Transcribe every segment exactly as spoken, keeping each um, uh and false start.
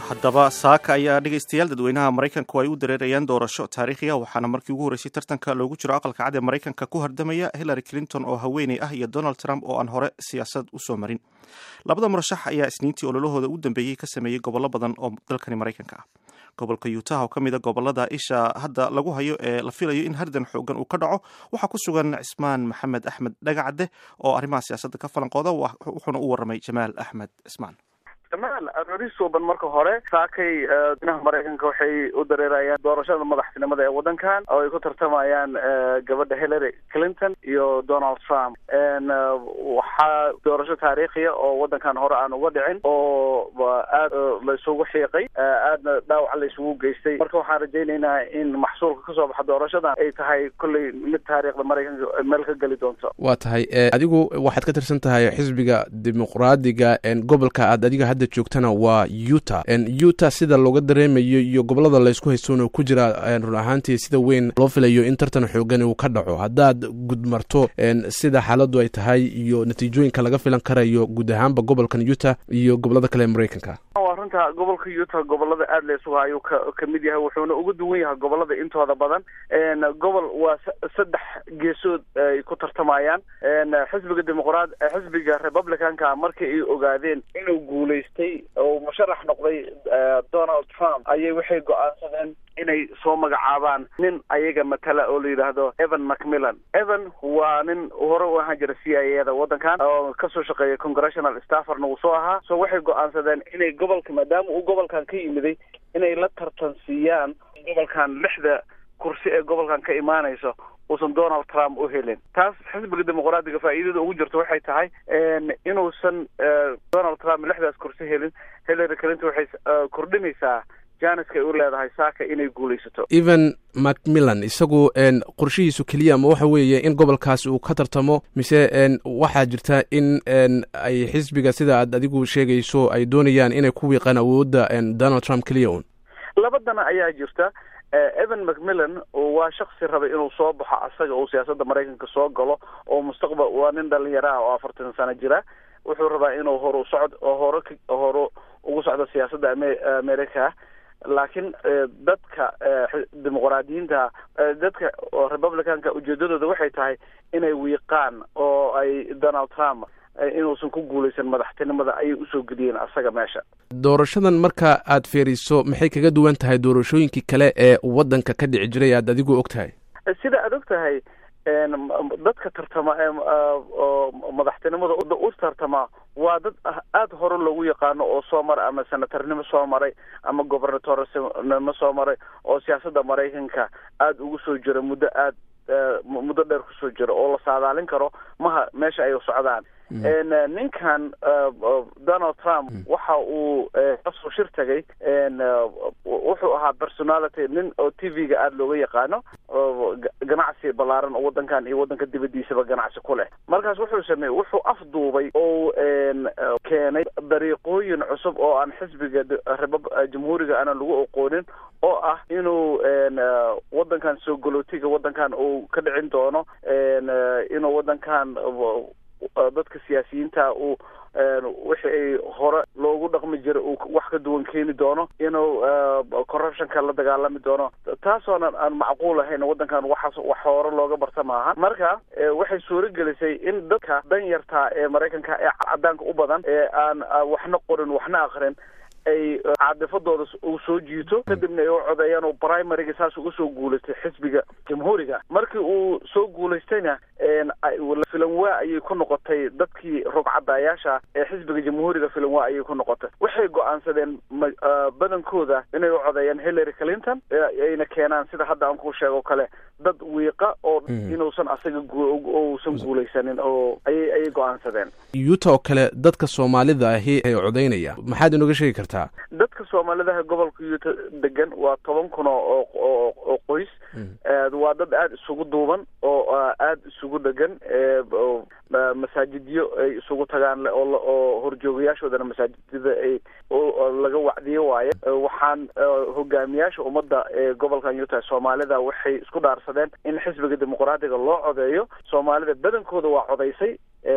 haddaba saaka ayaa dhegaystayaal dadweynaha maraykanku ay u dareerayaan doorasho taariikhi ah waxaana markii ugu horreysay tartanka loogu jiro aqalka cad ee maraykanka ku hardamaya Hillary Clinton oo haweeney ah iyo Donald Trump oo aan hore siyaasad u soo marin. Labada murashax ayaa isniintii ololahooda u dambeeyay ka sameeyay gobollo badan oo dalkani Maraykanka ah. Gobolka Utah oo ka mid ah gobollada isha hadda lagu hayo ee la filayo in hardan xoogan uu ka dhaco waxaa ku sugan Cismaan Maxamed Axmed Dhagacade oo arrimaha siyaasadda ka falanqooda wuxuuna u warramay Jamaal Axmed Cismaan. jamaal aroori suuban marka hore saakay dinaha maraykanka waxay u dareerayaan doorashada madaxtinimada ee wadankan oo ay ku tartamayaan gabadha Hillary Clinton iyo Donald Trump en waxaa doorasho taariikhiya oo wadankan hore aan uga dhicin oo aad la isugu xiiqay aadna dhaawac la isugu geystay marka waxaan rajaynaynaa in maxsuulka ka soo baxa doorashadan ay tahay kulli mid taariikhda maraykanka meel ka gali doonto. waa tahay adigu waxaad ka tirsan tahay xisbiga dimuqraadiga en gobolka aad adiga joogtana waa Utah en Utah sida looga dareemayo iyo gobolada la isku haysto ku jira run ahaantii sida weyn loo filayo in tartan xoogan uu ka dhaco haddaad gudmarto en sida xaaladdu ay tahay iyo natiijooyinka laga filan karayo guud ahaanba gobolkan Utah iyo gobolada kale ee Maraykanka. waa runta gobolka Utah gobolada aad la isugu hayo ka mid yahay wuxuuna ugu duwan yahay gobolada intooda badan en gobol waa saddex geesood ay ku tartamayaan en xisbiga dimuqraad xisbiga Republicanka markii ay ogaadeen inuu guulay oo musharax noqday Donald Trump ayay waxay go'aansadeen inay soo magacaabaan nin ayaga matala oo la yiraahdo Evan McMillan. Evan waa nin hore u ahaan jiray C I A da wadankan oo ka soo shaqeeyay congressional stafferna uu soo ahaa soo waxay go'aansadeen inay gobolka maadaama uu gobolkan ka yimiday inay la tartansiiyaan gobolkan lixda kursi ee gobolkan ka imaanayso uusan Donald Trump u helin. taas xisbiga dimuqraadiga faa'iidada ugu jirto waxay tahay inuusan Donald Trump lixdaas kursi helin Hillary Clinton waxay kordhinaysaa janiska ay u leedahay saaka inay guulaysato. Evan McMillan isagu en qorshihiisu kaliya ma waxa weeye in gobolkaas uu ka tartamo mise en waxaa jirta in en ay xisbiga sida aad adigu sheegayso ay doonayaan inay ku wiiqaan awoodda en Donald Trump kaliya un labadana ayaa jirta. Evan McMillan waa shakhsi rabay inuu soo baxo asaga oo siyaasadda Maraykanka soo galo oo mustaqbal waa nin dhalinyaro ah oo afartan sano jira wuxuu rabaa inuu hore u socod oo hore hore ugu socdo siyaasadda Amerika laakiin dadka dimuqraadiyiinta dadka Republicanka ujeedadooda waxay tahay inay wiiqaan oo ay Donald Trump inuusan ku guulaysan madaxtinimada ayay u soo geliyeen asaga meesha. doorashadan marka aad fiiriso maxay kaga duwan tahay doorashooyinkii kale ee wadanka ka dhici jiray aad adigu ogtahay sida aad ogtahay dadka tartama oo madaxtinimada u tartama waa dad aad hore loogu yaqaano oo soo maray ama senatornimo soo maray ama gobernatornimo soo maray oo siyaasadda Maraykanka aad ugu soo jira muddo aad muddo dheer ku soo jira oo la saadaalin karo maha meesha ay u socdaan. en ninkan Donald Trump waxa uu soo shir tagay en wuxuu ahaa personality nin oo T V-ga aad looga yaqaano oo ganacsi balaaran oo wadankan iyo wadanka dibadiisaba ganacsi ku leh markaas wuxuu sameeyay wuxuu afduubay oo en keenay dariiqooyin cusub oo aan xisbiga jamhuuriga aan lagu aqoonin oo ah inuu en wadankan soo galootiga wadankan uu ka dhicin doono en inuu wadankan dadka siyaasiyiinta uu wixii ay hore loogu dhaqmi jiray uu wax ka duwan keeni doono inuu corruptionka la dagaalami doono taasoonan aan macquul ahayn wadankan waxaas wax hore looga barta maaha marka waxay suuro gelisay in dadka dan yartaa ee Maraykanka ee cadaanka u badan ee aan waxna qorin waxna aqrin ay caadifadooda uu soo jiito kadibna ay u codeeyaan oo primary-ga saas ugu soo guulaystay xisbiga jamhuuriga markii uu soo guulaystayna filan waa ayay ku noqotay dadkii rogcadayaasha ee xisbiga jamhuuriga filan waa ayay ku noqotay waxay go'aansadeen badankooda inay u codeeyaan Hillary Clinton ayna keenaan sida hadda aan ku sheego kale dad wiiqa oo inuusan asaga uusan guulaysanin oo ayay ayay go'aansadeen. Utah oo kale dadka Soomaalida ahi ay codeynaya maxaad inooga sheegi kartaa? dadka Soomaalida gobolka Utah degan waa toban kun oo oo qoys waa dad aad isugu duuban oo aad isugu degan masaajidyo ay isugu tagaan oo horjoogayaashoodana masaajidada ay laga wacdiyo waaye. waxaan hogaamiyaasha ummadda ee gobolkan Utah Soomaalida waxay isku dhaarsadeen in xisbiga dimuqraadiga loo codeeyo. Soomaalida badankooda waa codeysay,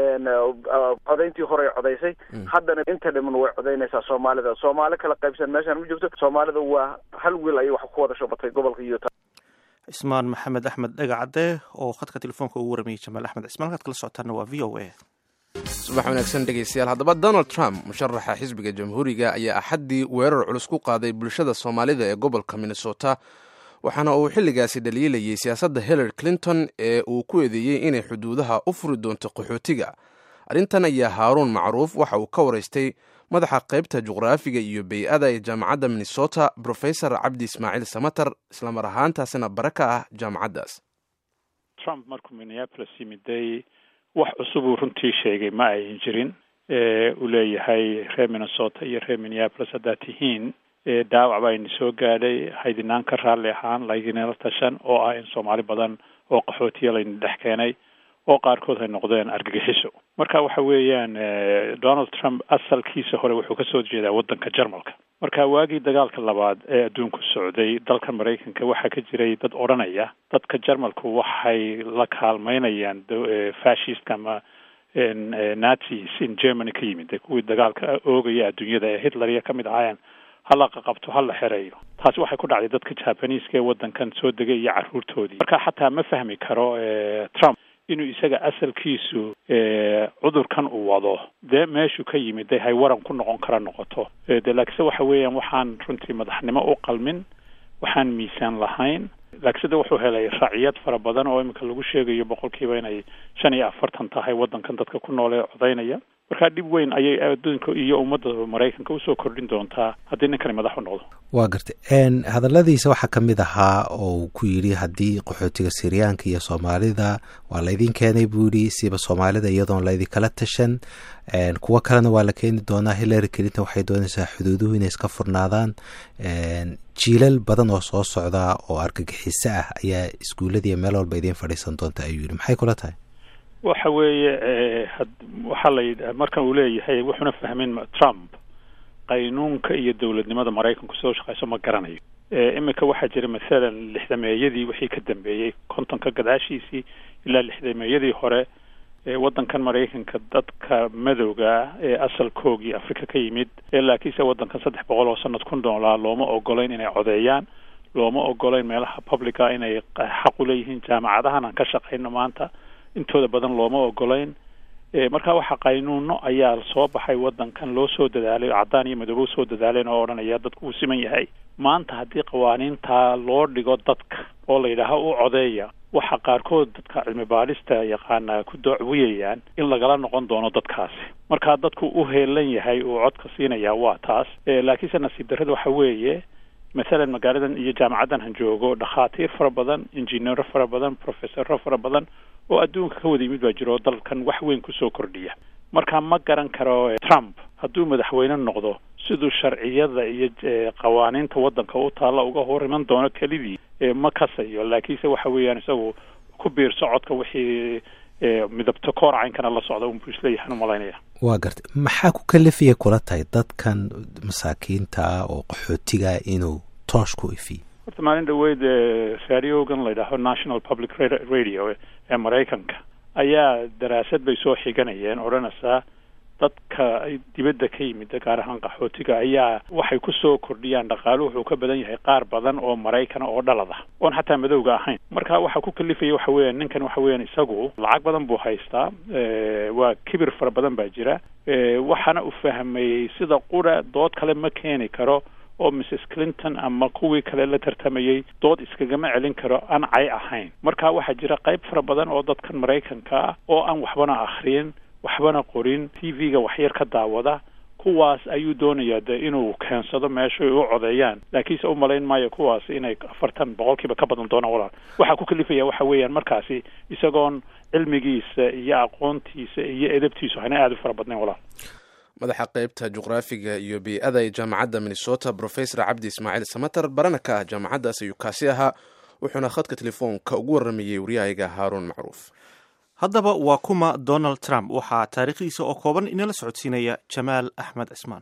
codayntii hore codeysay, haddana inta dhiman way codeynaysaa Soomaalida. Soomaali kala qaybsan meeshan ma joogto. Soomaalida waa hal wiil ay wax ku wada shubatay gobolka Utah. Ismaan Maxamed Axmed Dhagacade oo khadka telefoonka ugu warmiyay Jamaal Axmed Ismaan. Halkaad kala socotaana waa V O A. subax wanaagsan dhegeystayaal. haddaba Donald Trump musharaxa xisbiga jamhuuriga ayaa axaddii weerar culus ku qaaday bulshada Soomaalida ee gobolka Minnesota, waxaana uu xilligaasi dhaliilayay siyaasadda Hillary Clinton ee uu ku eedeeyey inay xuduudaha u furi doonto qaxootiga. arrintan ayaa Haaruun Macruuf waxa uu ka waraystay madaxa qaybta juqraafiga iyo bey'ada ee jaamacadda Minnesota, Professor Cabdi Ismaaciil Samatar, isla mar ahaantaasina baraka ah jaamacaddaas. Trump markuu Minneapolis yimiday wax cusub uu runtii sheegay ma ayin jirin. uu leeyahay reer Minnesota iyo reer Minneapolis haddaad tihiin daawac baa idin soo gaadhay, haydinaan ka raalli ahaan laydinala tashan oo ah in Soomaali badan oo qaxootiya laydin dhex keenay oo qaarkood ay noqdeen argagixiso. marka waxa weeyaan Donald Trump asalkiisa hore wuxuu ka soo jeedaa waddanka Jarmalka. marka waagii dagaalka labaad ee adduunku socday dalka Mareykanka waxaa ka jiray dad odhanaya dadka Jarmalku waxay la kaalmaynayaan fascist ama Nazis in Germany ka yimid, kuwii dagaalka oogaya adduunyada ee Hitler ka mid ahaayeen hala qabto hala xereeyo. taasi waxay ku dhacday dadka Japanese ee waddankan soo degay iyo carruurtoodii. marka xataa ma fahmi karo Trump inuu isaga asalkiisu cudurkan uu wado dee meeshuu ka yimid de hay waran ku noqon kara noqoto. de laakiinse waxa weeyaan waxaan runtii madaxnimo u qalmin, waxaan miisaan lahayn. laakiinse wuxuu helay raaciyad fara badan oo imika lagu sheegayo boqolkiiba inay shan iyo afartan tahay waddankan dadka ku nool ee codaynaya. marka dhib weyn ayay adduunka iyo ummadda Mareykanka usoo kordhin doontaa haddii ninkani madax u noqdo. waa gartay. hadalladiisa waxaa ka mid ahaa oo ku yidhi haddii qaxootiga Siryaanka iyo Soomaalida waa laydin keenay buu yidhi, siba Soomaalida iyadoon laydinkala tashan, kuwo kalena waa la keeni doonaa. Hillary Clinton waxay doonaysaa xuduuduhu inay iska furnaadaan. jiilal badan oo soo socda oo argagixiso ah ayaa iskuulladiiyo meel walba idiin fadhiisan doonta ayuu yidhi. maxay kula tahay? waxa weeye waxaa la yidhi marka uu leeyahay wuxuuna fahmin Trump qaynuunka iyo dowladnimada Mareykanku soo shaqeyso ma garanayo. imika waxaa jira masalan lixdameeyadii wixii ka dambeeyey kontonka gadaashiisii ilaa lixdameeyadii hore ee waddankan Mareykanka dadka madowga ee asalkoogii Afrika ka yimid ee laakiinse waddankan saddex boqol oo sanad ku noolaa looma ogolayn inay codeeyaan, looma ogolayn meelaha publica inay xaq u leeyihiin. jaamacadahan aan ka shaqeyno maanta intooda badan looma ogolayn. marka waxa qaynuuno ayaa soo baxay waddankan loo soo dadaalay, cadaan iyo madow soo dadaaleen oo odhanaya dadku uu siman yahay. maanta haddii qawaaniinta loo dhigo dadka oo la yidhaaho u codeeya, waxa qaarkood dadka cilmi baadhista yaqaana ku doocwiyayaan in lagala noqon doono dadkaasi. marka dadku u heelan yahay uu codka siinaya waa taas. laakiinse nasiib darrada waxa weeye مثلا magaaladan iyo jaamacaddan han joogo dhakhaatiir fara badan, injineero fara badan, professoro fara badan oo adduunka ka wada yimid baa jiro dalkan wax weyn kusoo kordhiya. marka ma garan karo Trump hadduu madaxweyne noqdo siduu sharciyada iyo qawaaniinta waddanka u taala uga hor iman doono kelidii ma kasayo. laakiinse waxa weeyaan isagu ku biirso codka wixii midabto koor caynkana la socda un buu isleeyahay u malaynaya. waa gartay. maxaa ku kalifaya kula tahay dadkan masaakiinta ah oo qaxootiga inuu toosh ku ifiyo? horta maalin dhaweyd raadiogan la yidhaaho National Public Radio ee Mareykanka ayaa daraasad bay soo xiganayeen odhanaysaa dadka dibadda ka yimid gaar ahaan qaxootiga ayaa waxay ku soo kordhiyaan dhaqaaluhu wuxuu ka badan yahay qaar badan oo Mareykan oo dhalada oon xataa madowga ahayn. marka waxa ku kalifaya waxa weeyaan ninkan waxa weeyaan isagu lacag badan buu haystaa, waa kibir fara badan baa jira, waxaana u fahmay sida qura dood kale ma keeni karo oo Missus Clinton ama kuwii kale la tartamayay dood iskagama celin karo aan cay ahayn. marka waxaa jira qayb fara badan oo dadkan Mareykanka oo aan waxbana akhriyin, waxbana qorin, T V-ga wax yar ka daawada, kuwaas ayuu doonayaa de inuu keensado meesha ay u codeeyaan. laakiinse u malayn maayo kuwaas inay afartan boqolkiiba ka badan doonaan walaal. waxaa ku kalifaya waxa weeyaan markaasi isagoon cilmigiisa iyo aqoontiisa iyo edabtiisu hana aad u fara badnayn walaal. madaxa qaybta juqraafiga iyo bey'ada ee jaamacadda Minnesota, Professor Cabdi Ismaaciil Samatar, barana ka ah jaamacaddaas ayuu kaasi ahaa, wuxuuna khadka telefoonka ugu warramayay wariyahayga Haaruun Macruuf. haddaba waa kuma donald trump waxaa taariikhdiisa oo kooban inala socodsiinaya jamaal axmed cismaan.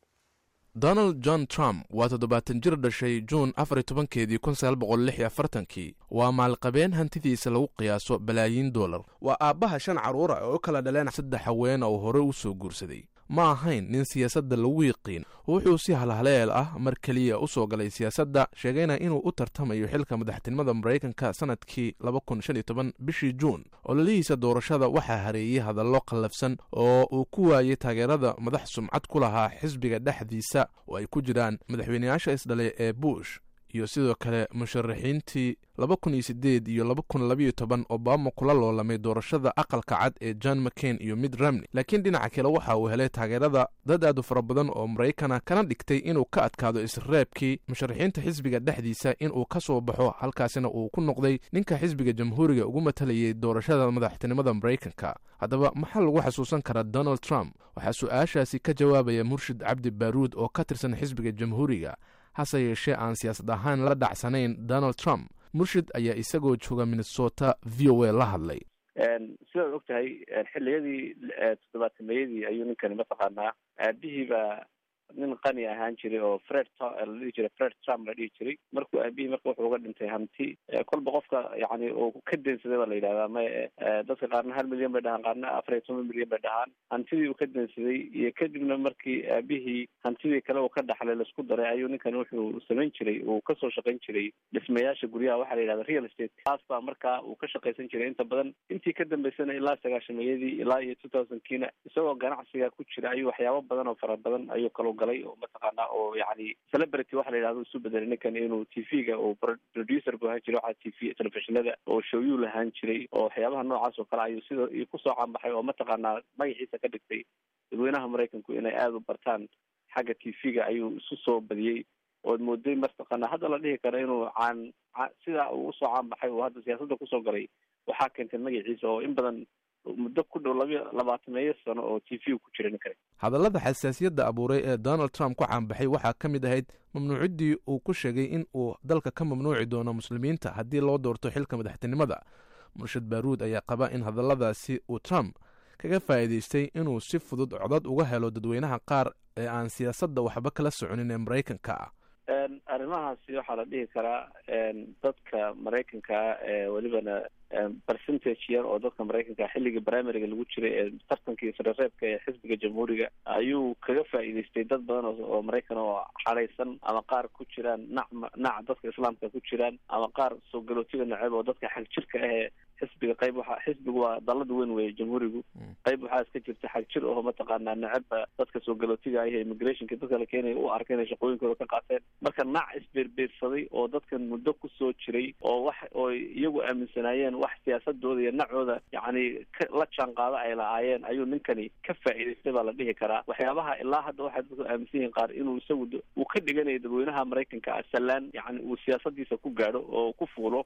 donald john trump waa toddobaatan jir dhashay juun afar iyo tobankeedii kun sagaal boqol lix iyo afartankii waa maalqabeen hantidiisa lagu qiyaaso balaayiin dollar. waa aabbaha shan carruura oo u kala dhaleen saddex haween oo hore u soo guursaday. ma ahayn nin siyaasadda lagu yiqiin, wuxuu si halhaleel ah mar keliya u soo galay siyaasadda, sheegayna inuu u tartamayo xilka madaxtinimada maraykanka sanadkii laba kun shan iyo toban bishii juun. ololihiisa doorashada waxaa hareeyey hadallo qallafsan oo uu ku waayey taageerada madax sumcad ku lahaa xisbiga dhexdiisa oo ay ku jiraan madaxweyneyaasha isdhalay ee bush iyo sidoo kale musharaxiintii laba kun iyo siddeed iyo laba kun labiyo toban obama kula loolamay doorashada aqalka cad ee john mccain iyo mitt romney. laakiin dhinaca kale waxa uu helay taageerada dad aad u fara badan oo maraykana, kana dhigtay inuu ka adkaado isreebkii musharaxiinta xisbiga dhexdiisa inuu ka soo baxo, halkaasina uu ku noqday ninka xisbiga jamhuuriga ugu matalayay doorashada madaxtinimada maraykanka. haddaba maxaa lagu xasuusan karaa donald trump? waxaa su-aashaasi ka jawaabaya murshid cabdi baaruud oo ka tirsan xisbiga jamhuuriga, hase yeeshee aan siyaasad ahaan la dhacsanayn donald trump. murshid ayaa isagoo jooga minnesota v o a la hadlay. sidaad og tahay xilliyadii toddobaatanmeyadii ayuu ninkani mataqaanaa aabihiiba nin qani ahaan jiray oo fred la dhihi jiray fred trump la dhihi jiray. markuu aabihii marka wuxuu uga dhintay hanti kolba qofka yani uu ka deensaday baa la yidhahdaa ma dadka qaarna hal milyan bay dhahaan, qaarna afar iyo toban milyan bay dhahaan. hantidii uu ka deensaday iyo kadibna markii aabihii hantidii kale uu ka dhaxlay laisku daray ayuu ninkani wuxuu samayn jiray, uu kasoo shaqayn jiray dhismayaasha guryaha, waxaa la yidhahda real estate. taas baa markaa uu ka shaqaysan jiray inta badan. intii ka dambaysana ilaa sagaashameeyadii ilaa iyo two thousand kiina isagoo ganacsiga ku jira ayuu waxyaabo badan oo fara badan ayuu kaloo galay oo mataqaanaa oo yani celebrity waxa la yidhahdo isu bedelay ninkan inuu t v-ga oo producer bu ahaan jiray, waxaa t v telefishinada oo showyuu lahaan jiray oo waxyaabaha noocaas oo kale ayuu sida kusoo caanbaxay oo mataqaanaa magaciisa ka dhigtay dadweynaha maraykanku inay aada u bartaan xagga t v-ga ayuu isu soo badiyey. ood mooday mataqaanaa hadda la dhihi karo inuu caan sidaa uu usoo caanbaxay oo hadda siyaasadda kusoo galay waxaa keentay magaciisa oo in badan muddo ku dhow laba labaatameeyo sano oo t v ku jira ninkani. hadallada xasaasiyadda abuuray ee donald trump ku caanbaxay waxaa ka mid ahayd mamnuuciddii uu ku sheegay in uu dalka ka mamnuuci doono muslimiinta haddii loo doorto xilka madaxtinimada. murshid baaruud ayaa qaba in hadalladaasi uu trump kaga faa'iidaystay inuu si fudud codad uga helo dadweynaha qaar ee aan siyaasadda waxba kala soconin ee maraykanka ah. arrimahaasi waxaa la dhihi karaa dadka maraykanka ee welibana percentage yar oo dadka maraykanka xilligii primaryga lagu jiray ee tartankii sarereebka ee xisbiga jamhuuriga ayuu kaga faa'iidaystay dad badan oo maraykan oo xadhaysan, ama qaar ku jiraan nac nac dadka islaamka ku jiraan, ama qaar soo galootiga neceb oo dadka xag jirka ahee xisbiga qayb waxa xisbigu waa dalada weyn weeye jamhuurigu, qayb waxaa iska jirta xag jir oo mataqaanaa necebba dadka soo galootiga ah ee immigrationka dadka la keenaya u arkay inay shaqooyinkooda ka qaateen. marka nac isbeerbeersaday oo dadkan muddo kusoo jiray oo wax oo iyagu aaminsanaayeen wax siyaasadooda iyo nacooda yani la jaanqaado ay lahaayeen ayuu ninkani ka faa'iidaystay baa la dhihi karaa. waxyaabaha ilaa hadda waxay dadku aaminsan yihiin qaar inuu isagu uu ka dhiganayo dadweynaha maraykanka sallaan yani uu siyaasadiisa ku gaadho oo ku fuulo.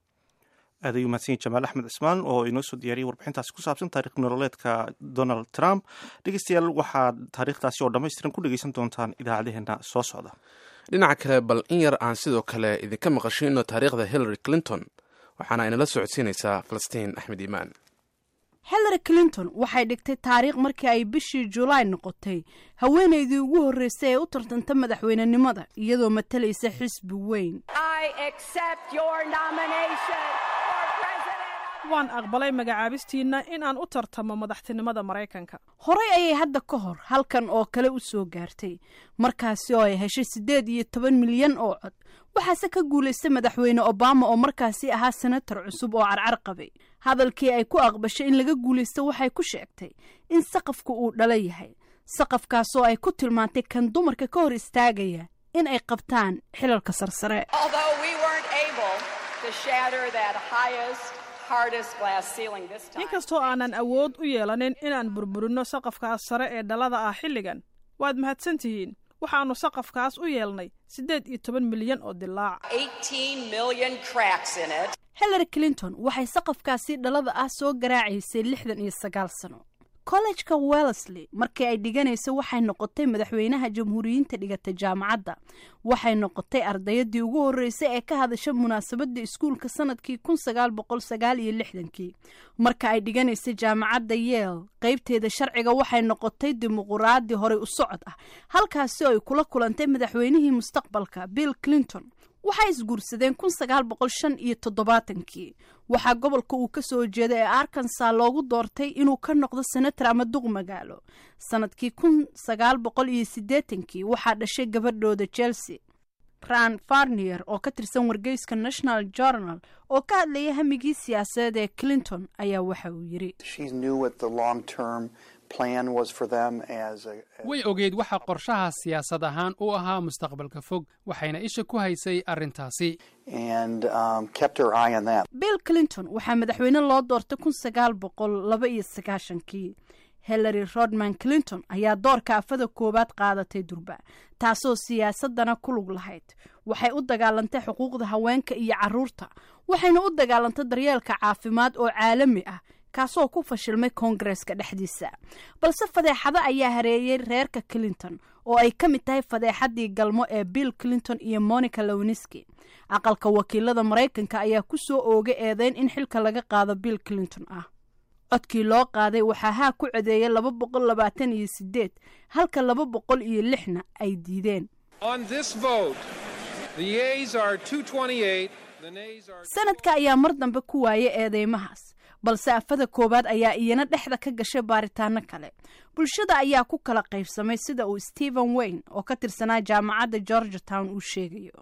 aad ayuu mahadsan yahay jamaal axmed cismaan oo inoo soo diyaariyey warbixintaasi ku saabsan taarikh nololeedka donald trump. dhegeystayaal waxaad taariikhdaasi oo dhammaystiran ku dhegeysan doontaan idaacadaheena soo socda. dhinaca kale bal in yar aan sidoo kale idinka maqashino taariikhda hillary clinton, waxaana inala socodsiinaysaa falastiin axmed iimaan. hillary clinton waxay dhigtay taariikh markii ay bishii julaay noqotay haweenaydii ugu horreysay ee u tartanta madaxweynenimada iyadoo matalaysa xisbi weyn. waan aqbalay magacaabistiinna in aan u tartamo madaxtinimada maraykanka. horey ayay hadda ka hor halkan oo kale u soo gaartay, markaasi oo ay heshay siddeed iyo toban milyan oo cod. waxaase ka guulaystay madaxweyne obama oo markaasi ahaa senator cusub oo carcar qabay. hadalkii ay ku aqbashay in laga guulaysto waxay ku sheegtay in saqafku uu dhala yahay, saqafkaasoo ay ku tilmaantay kan dumarka ka hor istaagaya in ay qabtaan xilalka sarsare. inkastoo aanan awood u yeelanin inaan burburino saqafkaas sare ee dhalada ah xilligan, waad mahadsan tihiin. waxaanu saqafkaas u yeelnay siddeed iyo toban milyan oo dilaac. hillary clinton waxay saqafkaasi dhalada ah soo garaacaysay lixdan iyo sagaal sano kollejka wellesley markii ay dhiganayso waxay noqotay madaxweynaha jamhuuriyiinta dhigata jaamacadda waxay noqotay ardayadii ugu horreysay ee ka hadasha munaasabadda iskuulka sanadkii kun sagaal boqol sagaal iyo lixdankii marka ay dhiganaysay jaamacadda yale qaybteeda sharciga waxay noqotay dimuquraadi horey u socod ah halkaasi oo ay kula kulantay madaxweynihii mustaqbalka bill clinton waxay isguursadeen kun sagaal boqol shan iyo toddobaatankii waxaa gobolka uu ka soo jeeda ee arkansas loogu doortay inuu ka noqdo senator ama duq magaalo sanadkii kun sagaal boqol iyo siddeetankii waxaa dhashay gabadhooda chelsea ran farnier oo ka tirsan wargeyska national journal oo ka hadlaya hamigii siyaasadeed ee clinton ayaa waxa uu yidhi way ogeyd waxa qorshaha siyaasad ahaan u ahaa mustaqbalka fog waxayna isha ku haysay arrintaasi bill clinton waxaa madaxweyne loo doortay kun sagaal boqol laba iyo sagaashankii hillary rodman clinton ayaa doorka afada koowaad qaadatay durba taasoo siyaasadana ku lug lahayd waxay u dagaalantay xuquuqda haweenka iyo carruurta waxayna u dagaalantay daryeelka caafimaad oo caalami ah kaasoo ku fashilmay koongareeska dhexdiisa balse fadeexado ayaa hareeyey reerka clinton oo ay ka mid tahay fadeexadii galmo ee bill clinton iyo monica lewinsky aqalka wakiilada maraykanka ayaa ku soo oogay eedeyn in xilka laga qaado bill clinton ah codkii loo qaaday waxaa haa ku codeeyay laba boqol labaatan iyo sideed halka laba boqol iyo lixna ay diideen sanadka ayaa mar dambe ku waayay eedeymahaas balse afada koowaad ayaa iyana dhexda ka gashay baaritaano kale bulshada ayaa ku kala qaybsamay sida uu stephen wayne oo ka tirsanaa jaamacadda georgetown uu sheegayo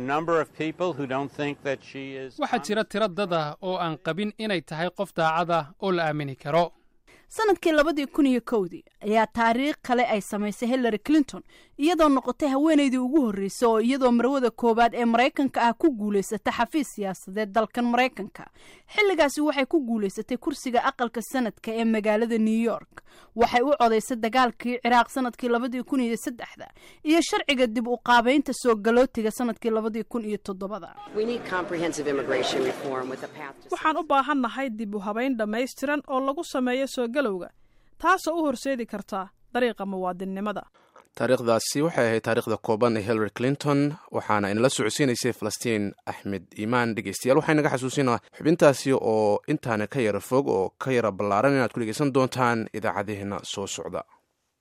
waxaa jira tiro dad ah oo aan qabin inay tahay qof daacad ah oo la aamini karo sanadkii labadii kun iyo kowdii ayaa taariikh kale ay samaysay hillary clinton iyadoo noqotay haweenaydii ugu horreysay oo iyadoo marwada koowaad ee maraykanka ah ku guulaysata xafiis siyaasadeed dalkan maraykanka xilligaasi waxay ku guulaysatay kursiga aqalka sanadka ee magaalada new york waxay u codaysay dagaalkii ciraaq sanadkii labadii kun iyo saddexda iyo sharciga dib u qaabaynta soo galootiga sanadkii labadii kun iyo toddobada waxaan u baahannahay dib u habayn dhammaystiran oo lagu sameeyo soo galowga taasoo u horseedi karta dariiqa muwaadinnimada taariikhdaasi waxay ahayd taariikhda kooban ee hillary clinton waxaana inala socodsiinaysay falastiin axmed iimaan dhegeystayaal waxaa inaga xasuusinaa xubintaasi oo intaana ka yara fog oo ka yara ballaaran inaad ku dhegeysan doontaan idaacadaheena soo socda